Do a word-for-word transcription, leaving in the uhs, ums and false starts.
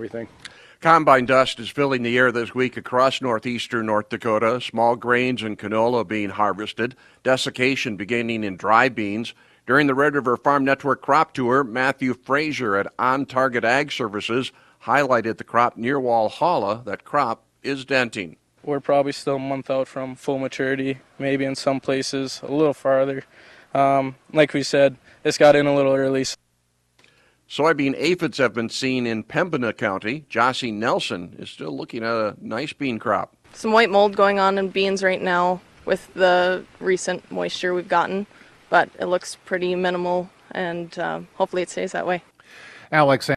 everything. Combine dust is filling the air this week across northeastern North Dakota. Small grains and canola being harvested. Desiccation beginning in dry beans. During the Red River Farm Network crop tour, Matthew Frazier at On Target Ag Services highlighted the crop near Walhalla. That crop is denting. We're probably still a month out from full maturity, maybe in some places a little farther. Um, like we said, this got in a little early. Soybean aphids have been seen in Pembina County. Jossie Nelson is still looking at a nice bean crop. Some white mold going on in beans right now with the recent moisture we've gotten, but it looks pretty minimal, and uh, hopefully it stays that way. Alex